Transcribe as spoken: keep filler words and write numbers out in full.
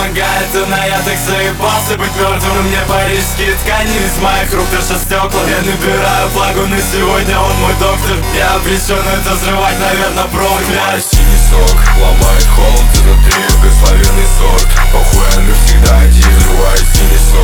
помогает, она, я так заебался быть мертвым. Мне парижские ткани из моих рук дышат стекла. Я набираю флагу на сегодня, он мой доктор. Я обречен это взрывать, наверное, провод. Синий сок ломает холод изнутри, благословенный сорт. Похуй, он навсегда один, взрывает синий сок.